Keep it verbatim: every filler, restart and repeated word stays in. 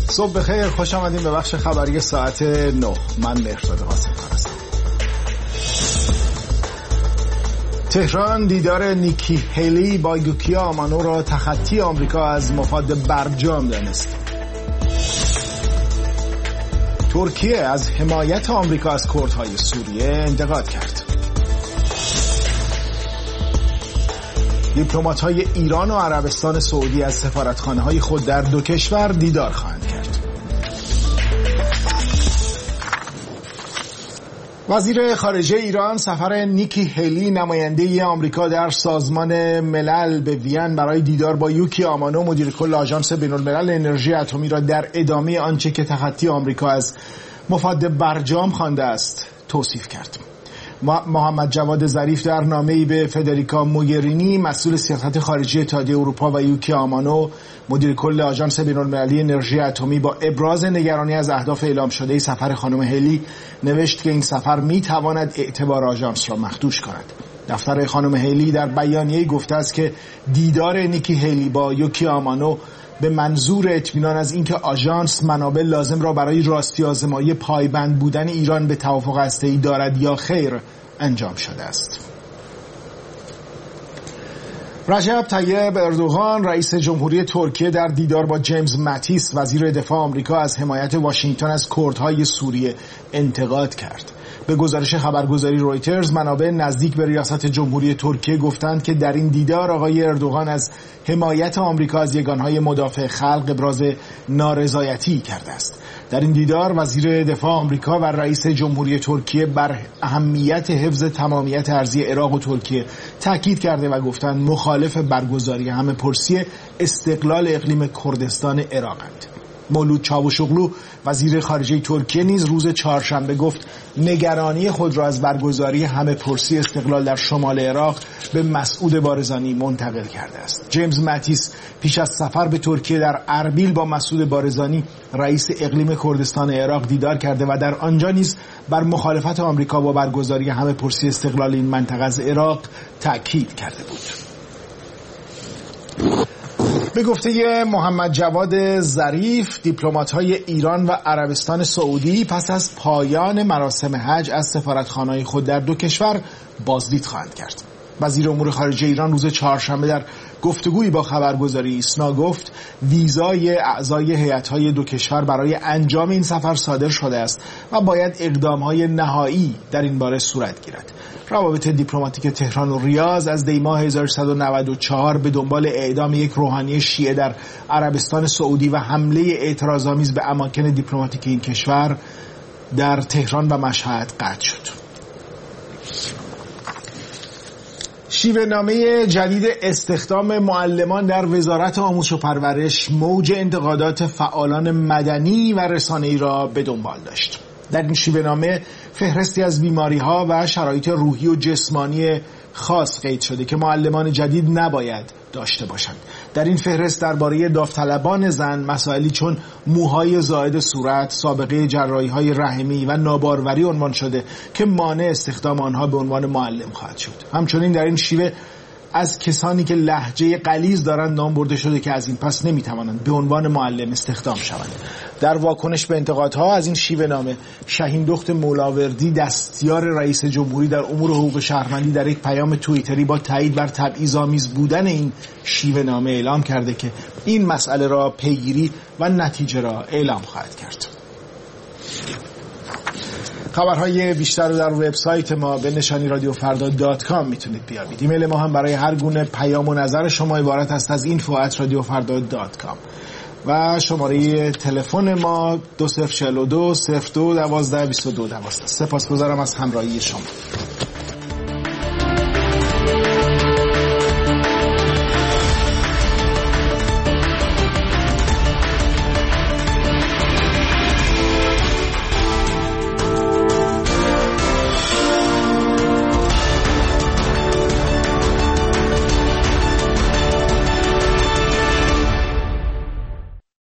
صبح بخیر، خوش آمدین به بخش خبری ساعت نه. من مهرزاد قاسم‌کار هستم. تهران دیدار نیکی هیلی با یوکی آمانو را تخطی آمریکا از مفاد برجام دانست. ترکیه از حمایت آمریکا از کردهای سوریه انتقاد کرد. دیپلمات‌های ایران و عربستان سعودی از سفارتخانه‌های خود در دو کشور دیدار خواهند کرد. وزیر خارجه ایران سفر نیکی هیلی نماینده آمریکا در سازمان ملل به وین برای دیدار با یوکی آمانو مدیر کل آژانس بین‌الملل انرژی اتمی را در ادامه آنچه که تخطی آمریکا از مفاد برجام خوانده است توصیف کرد. محمد جواد ظریف در نامه‌ای به فدریکا موگرینی مسئول سیاست خارجی اتحادیه اروپا و یوکی آمانو مدیر کل آژانس بین‌المللی انرژی اتمی با ابراز نگرانی از اهداف اعلام شده سفر خانم هیلی نوشت که این سفر می‌تواند اعتبار آژانس را مخدوش کند. دفتر خانم هیلی در بیانیه‌ای گفته است که دیدار نیکی هیلی با یوکی آمانو به منظور اطمینان از اینکه آژانس منابع لازم را برای راستی آزمایی پایبند بودن ایران به توافق هسته‌ای دارد یا خیر انجام شده است. رجب طیب اردوغان رئیس جمهوری ترکیه در دیدار با جیمز ماتیس وزیر دفاع آمریکا از حمایت واشنگتن از کردهای سوریه انتقاد کرد. به گزارش خبرگزاری رویترز منابع نزدیک به ریاست جمهوری ترکیه گفتند که در این دیدار آقای اردوغان از حمایت آمریکا از یگانهای مدافع خلق ابراز نارضایتی کرده است. در این دیدار وزیر دفاع آمریکا و رئیس جمهوری ترکیه بر اهمیت حفظ تمامیت ارضی عراق و ترکیه تاکید کرده و گفتند مخالف برگزاری همه‌پرسی استقلال اقلیم کردستان عراقند. مولود چاوشوغلو وزیر خارجه ترکیه نیز روز چهارشنبه گفت نگرانی خود را از برگزاری همه‌پرسی استقلال در شمال عراق به مسعود بارزانی منتقل کرده است. جیمز ماتیس پیش از سفر به ترکیه در اربیل با مسعود بارزانی رئیس اقلیم کردستان عراق دیدار کرده و در آنجا نیز بر مخالفت آمریکا با برگزاری همه‌پرسی استقلال این منطقه از عراق تأکید کرده بود. به گفته محمد جواد ظریف دیپلمات‌های ایران و عربستان سعودی پس از پایان مراسم حج از سفارتخانه‌های خود در دو کشور بازدید خواهند کرد. وزیر امور خارجه ایران روز چهارشنبه در گفتگویی با خبرگزاری ایسنا گفت ویزای اعضای هیئت‌های دو کشور برای انجام این سفر صادر شده است و باید اقدام‌های نهایی در این باره صورت گیرد. روابط دیپلماتیک تهران و ریاض از دی ماه هزار و سیصد و نود و چهار به دنبال اعدام یک روحانی شیعه در عربستان سعودی و حمله اعتراض‌آمیز به اماکن دیپلماتیک این کشور در تهران و مشهد قطع شد. شیوه نامه جدید استخدام معلمان در وزارت آموزش و پرورش موج انتقادات فعالان مدنی و رسانه‌ای را به دنبال داشت. در این شیوه نامه فهرستی از بیماری‌ها و شرایط روحی و جسمانی خاص قید شده که معلمان جدید نباید داشته باشند. در این فهرست درباره داوطلبان زن مسائلی چون موهای زائد صورت، سابقه جراحی‌های رحمی و ناباروری عنوان شده که مانع استخدام آنها به عنوان معلم خواهد شد. همچنین در این شیوه از کسانی که لهجه غلیظ دارند نام برده شده که از این پس نمیتوانند به عنوان معلم استخدام شوند. در واکنش به انتقادها از این شیوه نامه شهین دخت مولاوردی دستیار رئیس جمهوری در امور حقوق شهروندی در یک پیام توییتری با تایید بر تبعیض‌آمیز بودن این شیوه نامه اعلام کرده که این مسئله را پیگیری و نتیجه را اعلام خواهد کرد. خبرهای بیشتر رو در وبسایت ما به نشانی رادیو فردا دات کام میتونید بیابید. ایمیل ما هم برای هر گونه پیام و نظر شما عبارت است از اینفو ات رادیو فردا دات کام و شماره تلفن ما دو صفر چهل و دو صفر دو دوازده بیست و دو دوازده. سپاسگزارم از همراهی شما.